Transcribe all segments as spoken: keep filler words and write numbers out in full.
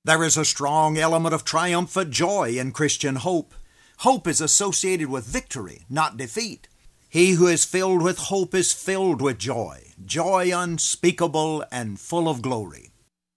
There is a strong element of triumphant joy in Christian hope. Hope is associated with victory, not defeat. He who is filled with hope is filled with joy, joy unspeakable and full of glory.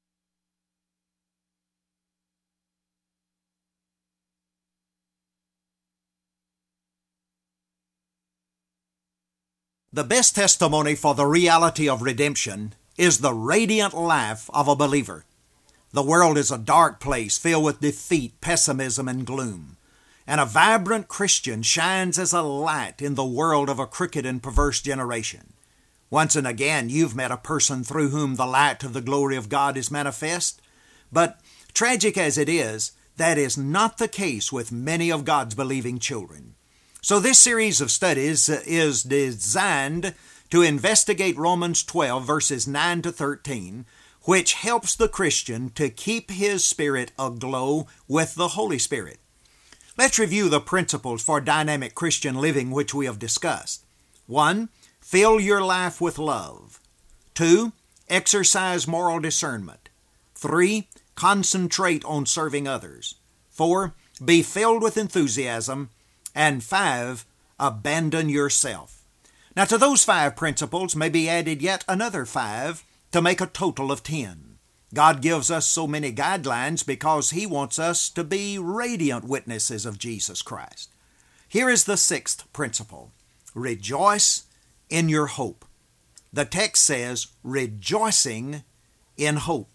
The best testimony for the reality of redemption is the radiant laugh of a believer. The world is a dark place filled with defeat, pessimism, and gloom. And a vibrant Christian shines as a light in the world of a crooked and perverse generation. Once and again, you've met a person through whom the light of the glory of God is manifest. But tragic as it is, that is not the case with many of God's believing children. So this series of studies is designed to investigate Romans twelve, verses nine to thirteen, which helps the Christian to keep his spirit aglow with the Holy Spirit. Let's review the principles for dynamic Christian living which we have discussed. One, fill your life with love. Two, exercise moral discernment. Three, concentrate on serving others. Four, be filled with enthusiasm. And five, abandon yourself. Now to those five principles may be added yet another five to make a total of ten. God gives us so many guidelines because He wants us to be radiant witnesses of Jesus Christ. Here is the sixth principle. Rejoice in your hope. The text says, rejoicing in hope.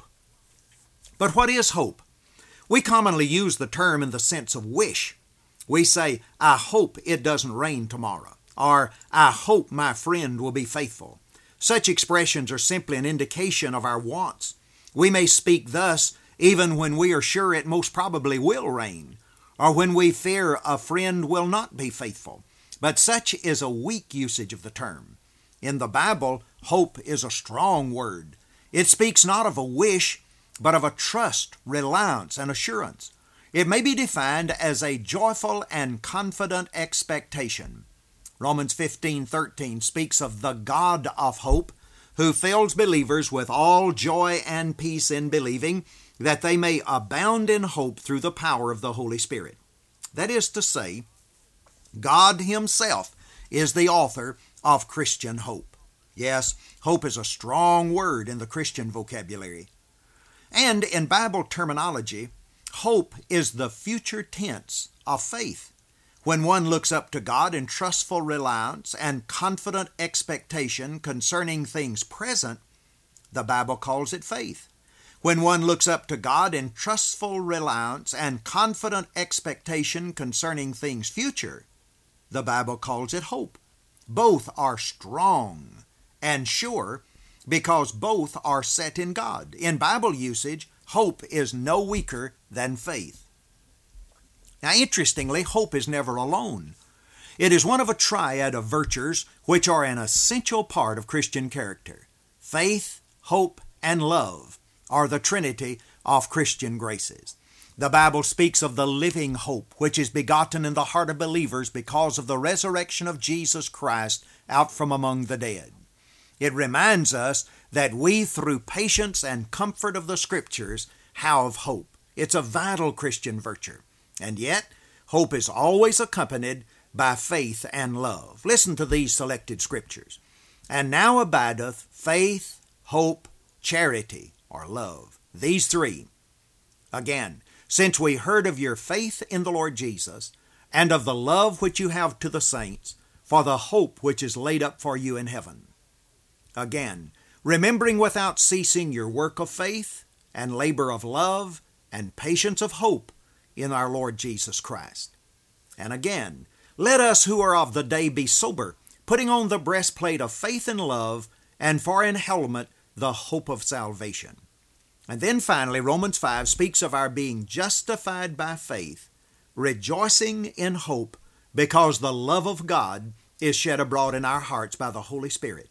But what is hope? We commonly use the term in the sense of wish. We say, I hope it doesn't rain tomorrow, or I hope my friend will be faithful. Such expressions are simply an indication of our wants. We may speak thus even when we are sure it most probably will rain, or when we fear a friend will not be faithful. But such is a weak usage of the term. In the Bible, hope is a strong word. It speaks not of a wish, but of a trust, reliance, and assurance. It may be defined as a joyful and confident expectation. Romans fifteen thirteen speaks of the God of hope, who fills believers with all joy and peace in believing, that they may abound in hope through the power of the Holy Spirit. That is to say, God Himself is the author of Christian hope. Yes, hope is a strong word in the Christian vocabulary. And in Bible terminology, hope is the future tense of faith. When one looks up to God in trustful reliance and confident expectation concerning things present, the Bible calls it faith. When one looks up to God in trustful reliance and confident expectation concerning things future, the Bible calls it hope. Both are strong and sure because both are set in God. In Bible usage, hope is no weaker than faith. Now, interestingly, hope is never alone. It is one of a triad of virtues which are an essential part of Christian character. Faith, hope, and love are the trinity of Christian graces. The Bible speaks of the living hope which is begotten in the heart of believers because of the resurrection of Jesus Christ out from among the dead. It reminds us that we, through patience and comfort of the Scriptures, have hope. It's a vital Christian virtue. And yet, hope is always accompanied by faith and love. Listen to these selected Scriptures. And now abideth faith, hope, charity, or love. These three. Again, since we heard of your faith in the Lord Jesus, and of the love which you have to the saints, for the hope which is laid up for you in heaven. Again, remembering without ceasing your work of faith, and labor of love, and patience of hope in our Lord Jesus Christ. And again, let us who are of the day be sober, putting on the breastplate of faith and love, and for an helmet the hope of salvation. And then finally, Romans five speaks of our being justified by faith, rejoicing in hope, because the love of God is shed abroad in our hearts by the Holy Spirit.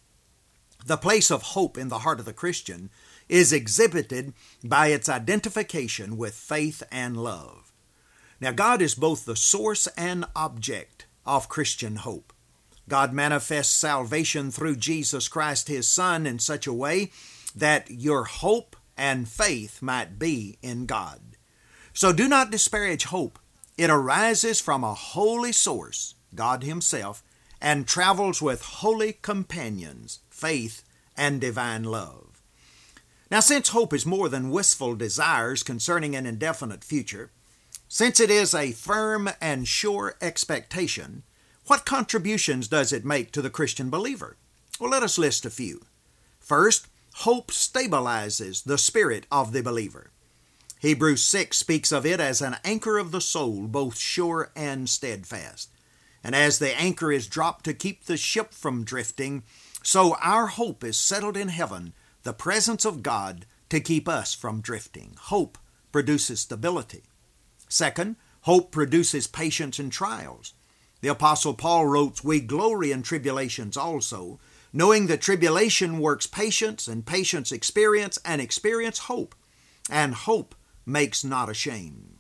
The place of hope in the heart of the Christian is exhibited by its identification with faith and love. Now, God is both the source and object of Christian hope. God manifests salvation through Jesus Christ, His Son, in such a way that your hope and faith might be in God. So do not disparage hope. It arises from a holy source, God Himself, and travels with holy companions, faith and divine love. Now, since hope is more than wistful desires concerning an indefinite future, since it is a firm and sure expectation, what contributions does it make to the Christian believer? Well, let us list a few. First, hope stabilizes the spirit of the believer. Hebrews six speaks of it as an anchor of the soul, both sure and steadfast. And as the anchor is dropped to keep the ship from drifting, so our hope is settled in heaven, the presence of God, to keep us from drifting. Hope produces stability. Second, hope produces patience in trials. The Apostle Paul wrote, "We glory in tribulations also, knowing that tribulation works patience, and patience experience, and experience hope. And hope makes not ashamed."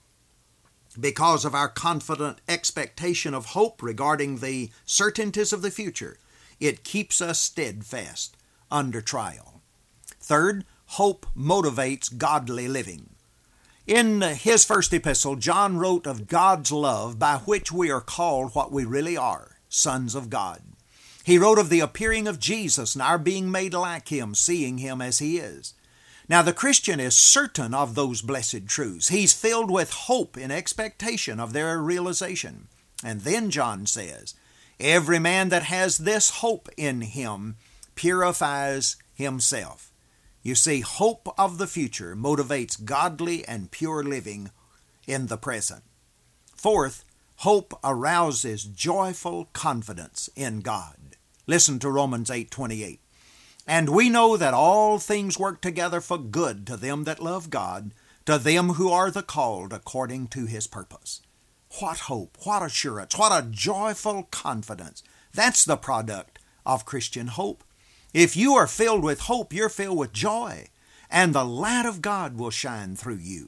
Because of our confident expectation of hope regarding the certainties of the future, it keeps us steadfast under trial. Third, hope motivates godly living. In his first epistle, John wrote of God's love by which we are called what we really are, sons of God. He wrote of the appearing of Jesus and our being made like Him, seeing Him as He is. Now, the Christian is certain of those blessed truths. He's filled with hope in expectation of their realization. And then John says, "Every man that has this hope in him purifies himself." You see, hope of the future motivates godly and pure living in the present. Fourth, hope arouses joyful confidence in God. Listen to Romans eight twenty-eight. "And we know that all things work together for good to them that love God, to them who are the called according to His purpose." What hope, what assurance, what a joyful confidence. That's the product of Christian hope. If you are filled with hope, you're filled with joy, and the light of God will shine through you.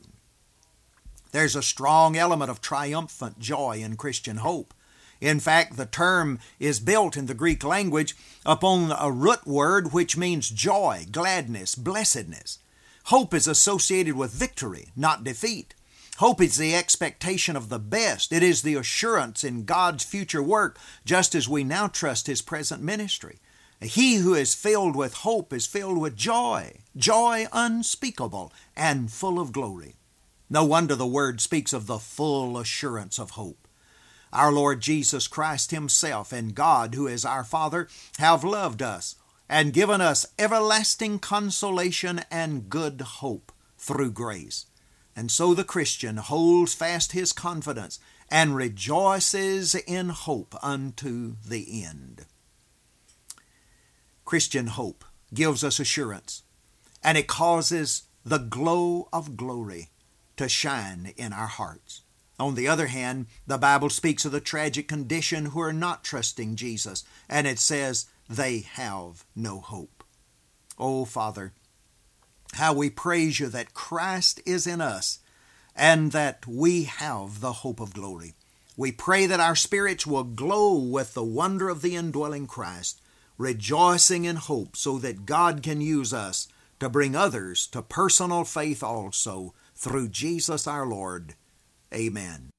There's a strong element of triumphant joy in Christian hope. In fact, the term is built in the Greek language upon a root word which means joy, gladness, blessedness. Hope is associated with victory, not defeat. Hope is the expectation of the best. It is the assurance in God's future work, just as we now trust His present ministry. He who is filled with hope is filled with joy, joy unspeakable and full of glory. No wonder the Word speaks of the full assurance of hope. Our Lord Jesus Christ Himself and God, who is our Father, have loved us and given us everlasting consolation and good hope through grace. And so the Christian holds fast his confidence and rejoices in hope unto the end. Christian hope gives us assurance, and it causes the glow of glory to shine in our hearts. On the other hand, the Bible speaks of the tragic condition who are not trusting Jesus, and it says they have no hope. Oh, Father, how we praise You that Christ is in us and that we have the hope of glory. We pray that our spirits will glow with the wonder of the indwelling Christ, rejoicing in hope so that God can use us to bring others to personal faith also through Jesus our Lord. Amen.